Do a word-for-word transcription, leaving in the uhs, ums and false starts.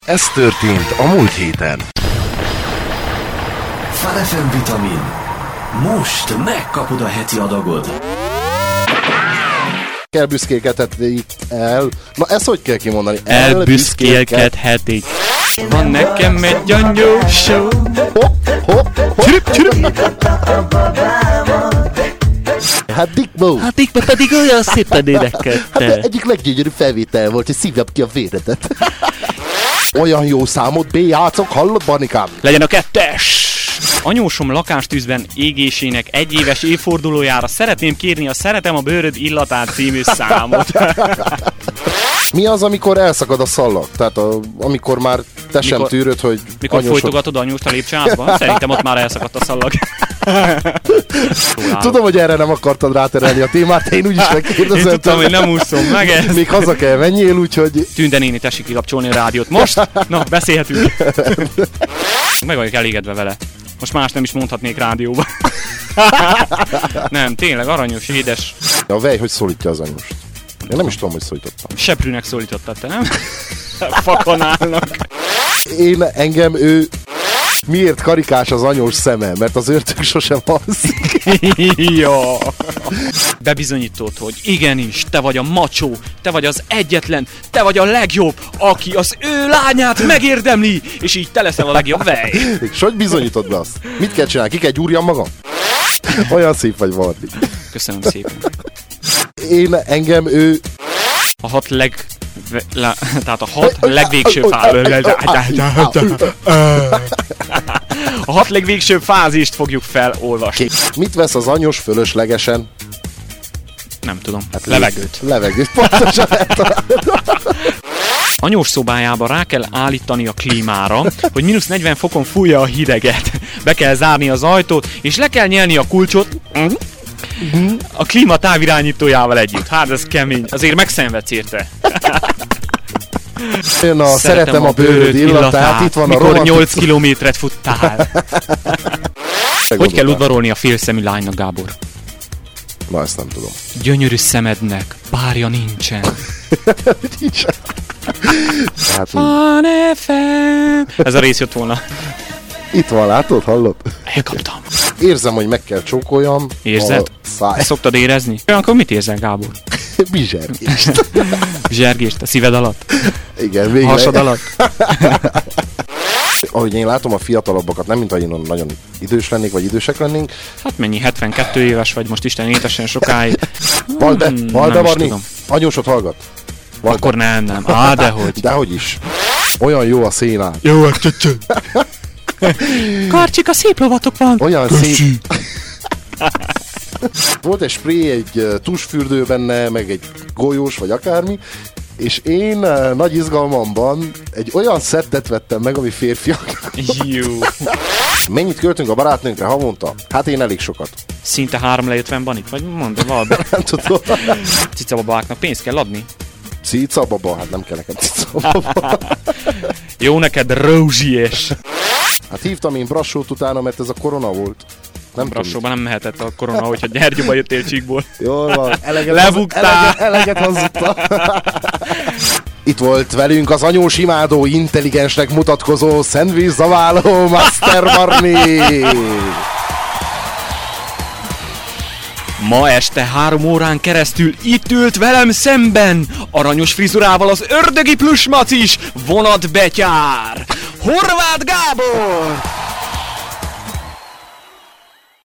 Ez történt a múlt héten. Fun ef em Vitamin. Most megkapod a heti adagod. Elbüszkélkedhetik el... Na ezt hogy kell kimondani? Elbüszkélkedhetik. Van nekem egy angyósó. Hopp, hopp, hopp. Csirip, csirip. Hát Dickbo. Hát Dickbo pedig olyan szépen énekelte. Hát egyik leggyönyörűbb felvétel volt, hogy szívjam ki a véredet. Olyan jó számot béjátszok, hallod, Banikám? Legyen a kettes! Anyósom lakástűzben égésének egyéves évfordulójára szeretném kérni a Szeretem a bőröd illatát című számot. Mi az, amikor elszakad a szallag? Tehát a, amikor már te sem mikor, tűröd, hogy Mikor anyósod... folytogatod anyóst a lépcsőházban? Szerintem ott már elszakadt a szallag. Tudom, hogy erre nem akartad ráterelni a témát, én úgyis megkérdezem. Én tudtam, hogy nem úszom meg ezt. Még haza kell menjél, úgyhogy... Tünde néni, tessék kikapcsolni a rádiót. Most? Na, beszélhetünk. Meg vagyok elégedve vele. Most más nem is mondhatnék rádióba. Nem, tényleg aranyos, édes. A vej, hogy szólítja az anyóst? Én nem is tudom, hogy szólítottam. Seprűnek szólítottad, te nem? Fakon állnak. Én, engem, ő... Miért karikás az anyós szeme? Mert az őrtök sosem alszik. Jó. Bebizonyított, hogy igenis, te vagy a macsó, te vagy az egyetlen, te vagy a legjobb, aki az ő lányát megérdemli, és így te leszel a legjobb vej. És hogy bizonyítod be azt? Mit kell csinálni? Ki kell gyúrjam magam? Olyan szép vagy, Vardi. Köszönöm szépen. Én, engem, ő... A hat leg... Le, tehát a hat legvégsőbb fázist. A hat legvégsőbb fázist fogjuk felolvasni. Mit vesz az anyós fölöslegesen? Nem tudom. Hát levegőt. Levegőt. Pontosan Anyós szobájába rá kell állítani a klímára, hogy mínusz negyven fokon fújja a hideget. Be kell zárni az ajtót, és le kell nyelni a kulcsot a klíma távirányítójával együtt. Hát ez kemény. Azért megszenvedsz érte. Én a szeretem, szeretem a bőröd illatát, itt van mikor a romantikus... nyolc kilométert futtál. Hogy kell udvarolni a félszemű lánynak, Gábor? Na, ezt nem tudom. Gyönyörű szemednek, párja nincsen. Nincsen. Hát, Fun ef em. Ez a rész jött volna. Itt van, látod, hallod? Elkaptam. Érzem, hogy meg kell csókoljam. Érzed? Száj... Szoktad érezni? Olyankor mit érzel, Gábor? Bizsergést. Zsergést a szíved alatt? Igen, végre. Hasad alatt? Ahogy én látom a fiatalabbakat, nem mint ahogy én nagyon idős lennék, vagy idősek lennénk. Hát mennyi, hetvenkettő éves vagy, most Isten étesen sokáig. Vald be, Hmm, vald be, Barni, tudom. anyósot hallgat. Vald Akkor be. nem, nem. Á, dehogy. Dehogy is. Olyan jó a szénát. Jó, a csöcsö. Karcsika, szép lovatok van. Olyan szép. Volt egy spray, egy uh, tusfürdő benne, meg egy golyós, vagy akármi, és én uh, nagy izgalmamban egy olyan szettet vettem meg, ami férfiak. Jó. Mennyit költünk a barátnőnkre havonta? Hát én elég sokat. Szinte három lejöttven banik, vagy mondom, valami. Nem tudom. Cicababáknak pénzt kell adni. Cica baba? Hát nem kell nekem cica baba. Jó neked, Rózsiés. Hát hívtam én Brassót utána, mert ez a korona volt. Nem Brassóban nem mehetett a korona, hogyha Gyergyóba jöttél Csíkból. Jól van. Eleget Lebuktál. Az, eleget, eleget hazudta. Itt volt velünk az anyós imádó, intelligensnek mutatkozó, szendvics zaváló Master Barni. Ma este három órán keresztül itt ült velem szemben, aranyos frizurával az ördögi plusmacis vonatbetyár, Horváth Gábor!